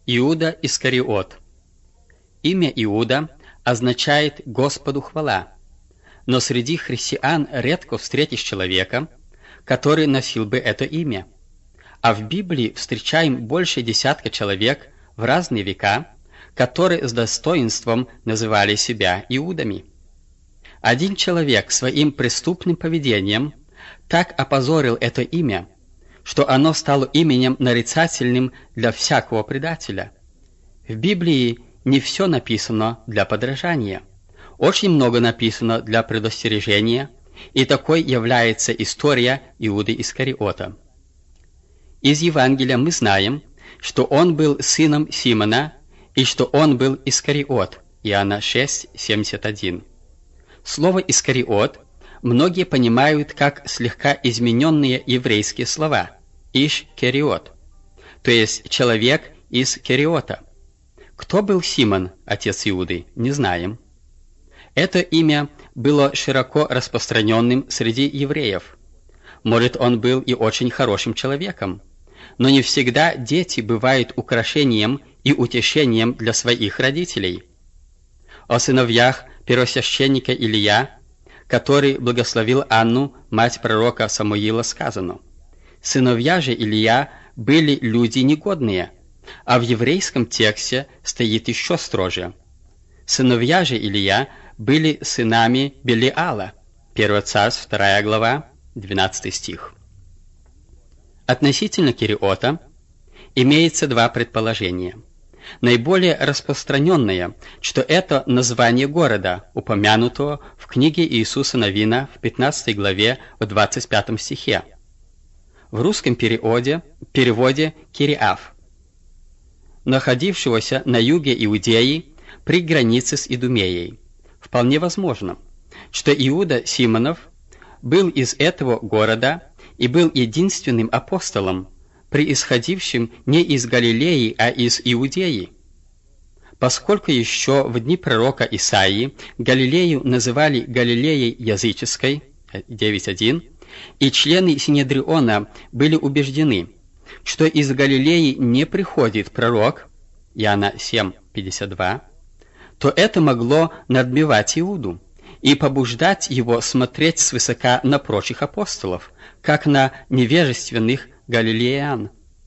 Иуда Искариот. Имя Иуда означает «Господу хвала», но среди христиан редко встретишь человека, который носил бы это имя. А в Библии встречаем больше десятка человек в разные века, которые с достоинством называли себя Иудами. Один человек своим преступным поведением так опозорил это имя, что оно стало именем нарицательным для всякого предателя. В Библии не все написано для подражания. Очень много написано для предостережения, и такой является история Иуды Искариота. Из Евангелия мы знаем, что он был сыном Симона и что он был Искариот, Иоанна 6:71. Слово «Искариот» многие понимают как слегка измененные еврейские слова «Иш-Кериот», то есть «человек из Кериота». Кто был Симон, отец Иуды, не знаем. Это имя было широко распространенным среди евреев. Может, он был и очень хорошим человеком, но не всегда дети бывают украшением и утешением для своих родителей. О сыновьях первосвященника Илия, который благословил Анну, мать пророка Самуила, сказано: «Сыновья же Илия были люди негодные», а в еврейском тексте стоит еще строже: «Сыновья же Илия были сынами Белиала». 1 Царств, 2 глава, 12 стих. Относительно Кериота имеется два предположения. Наиболее распространенное, что это название города, упомянутого в книге Иисуса Навина в 15 главе в 25 стихе. В русском переводе Кириаф, находившегося на юге Иудеи при границе с Идумеей. Вполне возможно, что Иуда Симонов был из этого города и был единственным апостолом, происходившим не из Галилеи, а из Иудеи. Поскольку еще в дни пророка Исаии Галилею называли Галилеей языческой, 9.1, и члены Синедриона были убеждены, что из Галилеи не приходит пророк, Иоанна 7:52, то это могло надмевать Иуду и побуждать его смотреть свысока на прочих апостолов, как на невежественных галилеян.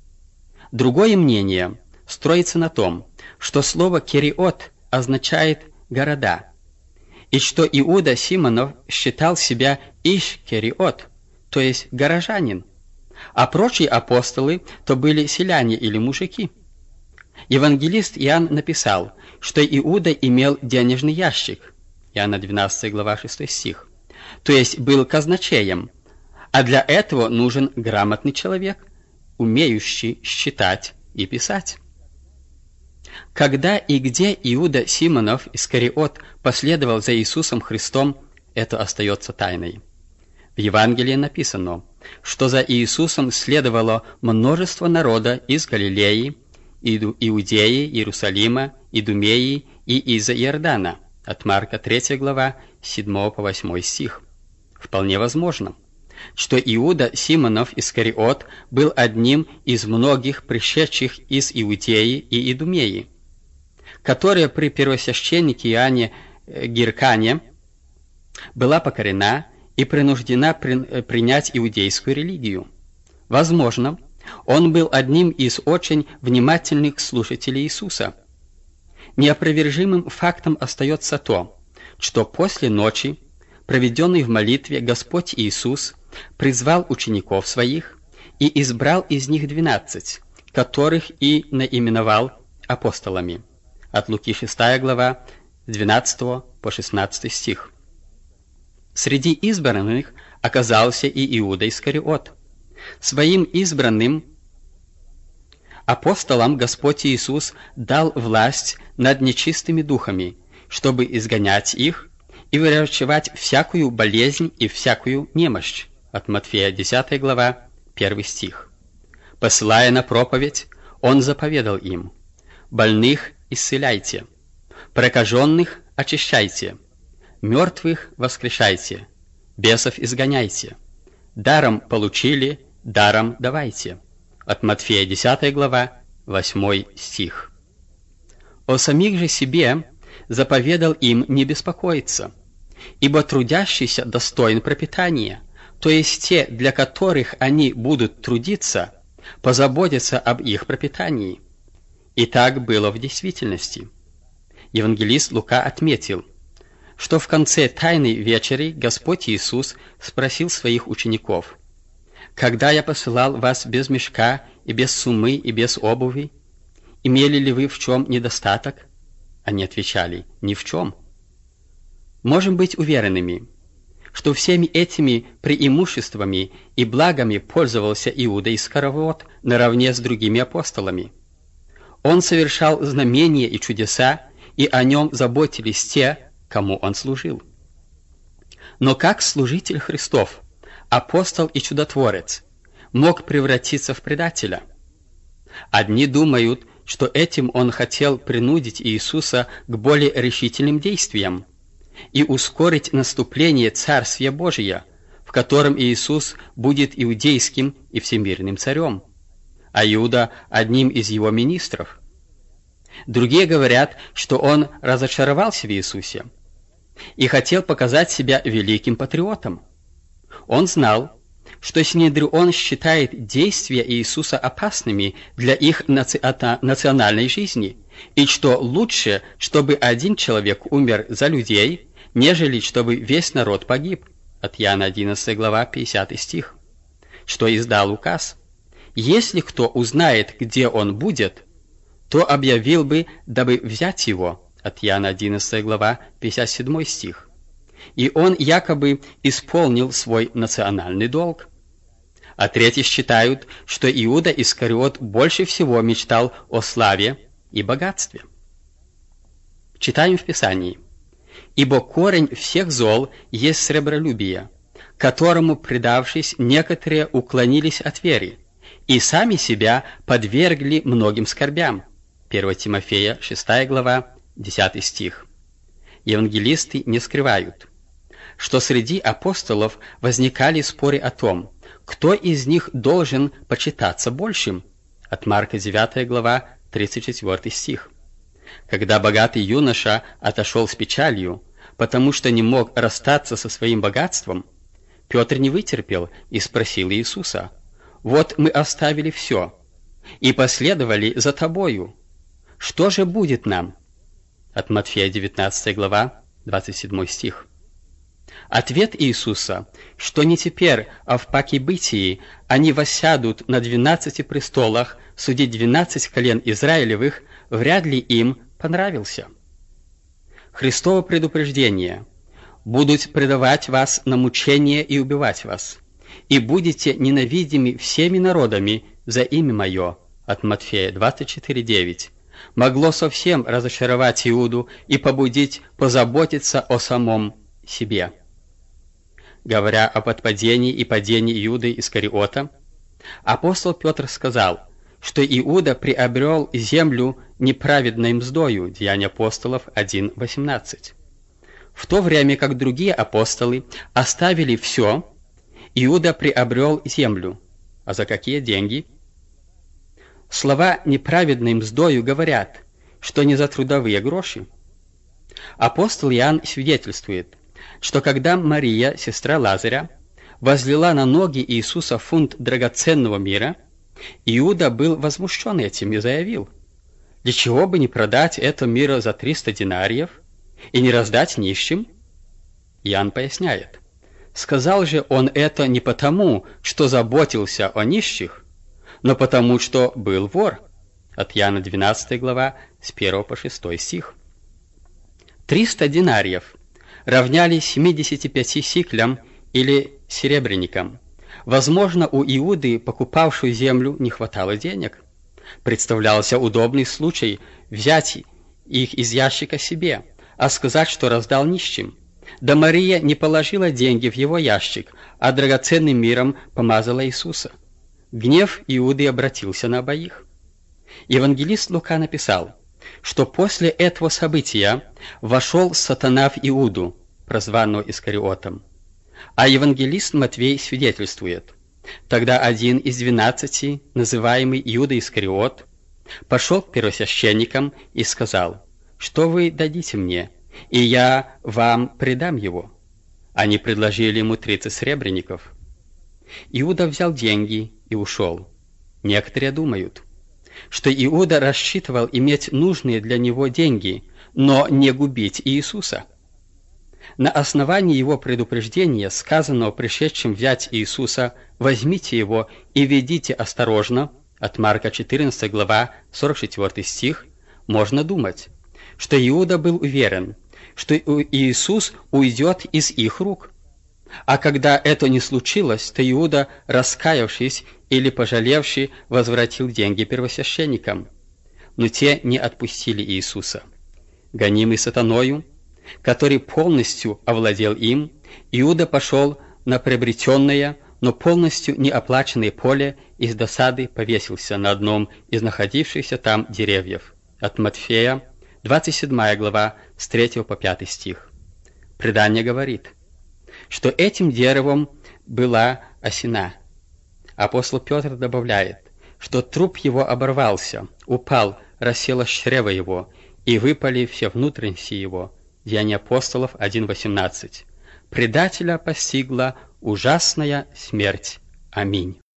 Другое мнение строится на том, что слово «кериот» означает «города», и что Иуда Симонов считал себя Иш-Кериот, то есть горожанин, а прочие апостолы то были селяне или мужики. Евангелист Иоанн написал, что Иуда имел денежный ящик, Иоанна 12 глава 6 стих, то есть был казначеем, а для этого нужен грамотный человек, умеющий считать и писать. Когда и где Иуда Симонов Искариот последовал за Иисусом Христом, это остается тайной. В Евангелии написано, что за Иисусом следовало множество народа из Галилеи, Иудеи, Иерусалима, Идумеи и из Иордана, от Марка 3 глава 7 по 8 стих. Вполне возможно, что Иуда Симонов Искариот был одним из многих пришедших из Иудеи и Идумеи, которая при первосвященнике Иоанне Гиркане была покорена и принуждена принять иудейскую религию. Возможно, он был одним из очень внимательных слушателей Иисуса. Неопровержимым фактом остается то, что после ночи, проведенной в молитве, Господь Иисус призвал учеников своих и избрал из них 12, которых и наименовал апостолами. От Луки 6 глава, 12 по 16 стих. Среди избранных оказался и Иуда Искариот. Своим избранным апостолам Господь Иисус дал власть над нечистыми духами, чтобы изгонять их и врачевать всякую болезнь и всякую немощь. От Матфея 10 глава, 1 стих. Посылая на проповедь, Он заповедал им: «Больных исцеляйте, прокаженных очищайте, мертвых воскрешайте, бесов изгоняйте, даром получили, даром давайте». От Матфея 10 глава, 8 стих. О самих же себе заповедал им не беспокоиться, ибо трудящийся достоин пропитания, то есть те, для которых они будут трудиться, позаботятся об их пропитании. И так было в действительности. Евангелист Лука отметил, что в конце Тайной вечери Господь Иисус спросил своих учеников: «Когда я посылал вас без мешка и без суммы и без обуви, имели ли вы в чем недостаток?» Они отвечали: «Ни в чем». Можем быть уверенными, что всеми этими преимуществами и благами пользовался Иуда Искариот наравне с другими апостолами. Он совершал знамения и чудеса, и о нем заботились те, кому он служил. Но как служитель Христов, апостол и чудотворец, мог превратиться в предателя? Одни думают, что этим он хотел принудить Иисуса к более решительным действиям и ускорить наступление Царствия Божия, в котором Иисус будет иудейским и всемирным царем, а Иуда одним из его министров. Другие говорят, что он разочаровался в Иисусе и хотел показать себя великим патриотом. Он знал, что Синедрион считает действия Иисуса опасными для их национальной жизни, и что лучше, чтобы один человек умер за людей, нежели чтобы весь народ погиб. От Иоанна 11 глава 50 стих. Что издал указ: «Если кто узнает, где он будет, то объявил бы, дабы взять его». От Иоанна 11 глава 57 стих. И он якобы исполнил свой национальный долг. А третьи считают, что Иуда Искариот больше всего мечтал о славе и богатстве. Читаем в Писании: «Ибо корень всех зол есть сребролюбие, которому, предавшись, некоторые уклонились от веры, и сами себя подвергли многим скорбям». 1 Тимофея 6 глава 10 стих. Евангелисты не скрывают, что среди апостолов возникали споры о том, кто из них должен почитаться большим. От Марка 9 глава 34 стих. Когда богатый юноша отошел с печалью, потому что не мог расстаться со своим богатством, Петр не вытерпел и спросил Иисуса: «Вот мы оставили все и последовали за Тобою. Что же будет нам?» От Матфея 19 глава 27 стих. Ответ Иисуса, что не теперь, а в паки бытии они воссядут на 12 престолах судить 12 колен Израилевых, вряд ли им понравился. Христово предупреждение: «Будут предавать вас на мучение и убивать вас, и будете ненавидимы всеми народами за имя Мое». От Матфея 24:9. Могло совсем разочаровать Иуду и побудить позаботиться о самом себе. Говоря о отпадении и падении Иуды Искариота, апостол Петр сказал, что Иуда приобрел землю неправедной мздою. Деяния апостолов 1:18. В то время как другие апостолы оставили все, Иуда приобрел землю. А за какие деньги? Слова «неправедной мздою» говорят, что не за трудовые гроши. Апостол Иоанн свидетельствует, что когда Мария, сестра Лазаря, возлила на ноги Иисуса фунт драгоценного мира, Иуда был возмущен этим и заявил: «Для чего бы не продать это мира за 300 динариев и не раздать нищим?» Иоанн поясняет: «Сказал же он это не потому, что заботился о нищих, но потому, что был вор». От Иоанна 12 глава с 1 по 6 стих. 300 динариев равнялись 75 сиклям или серебряникам. Возможно, у Иуды, покупавшей землю, не хватало денег. Представлялся удобный случай взять их из ящика себе, а сказать, что раздал нищим. Да Мария не положила деньги в его ящик, а драгоценным миром помазала Иисуса. Гнев Иуды обратился на обоих. Евангелист Лука написал, что после этого события вошел сатана в Иуду, прозванного Искариотом. А евангелист Матвей свидетельствует: тогда один из 12, называемый Иуда Искариот, пошел к первосвященникам и сказал: «Что вы дадите мне, и я вам предам его?» Они предложили ему 30 сребреников. Иуда взял деньги и ушел. Некоторые думают, что Иуда рассчитывал иметь нужные для него деньги, но не губить Иисуса. На основании его предупреждения, сказанного пришедшим взять Иисуса: «Возьмите его и ведите осторожно», от Марка 14 глава 44 стих, можно думать, что Иуда был уверен, что Иисус уйдет из их рук. А когда это не случилось, то Иуда, раскаявшись или пожалевший, возвратил деньги первосвященникам. Но те не отпустили Иисуса. Гонимый сатаною, который полностью овладел им, Иуда пошел на приобретенное, но полностью неоплаченное поле и с досады повесился на одном из находившихся там деревьев. От Матфея, 27 глава, с 3 по 5 стих. Предание говорит, что этим деревом была осина. Апостол Петр добавляет, что труп его оборвался, упал, рассело чрево его, и выпали все внутренности его. Деяния апостолов 1:18. Предателя постигла ужасная смерть. Аминь.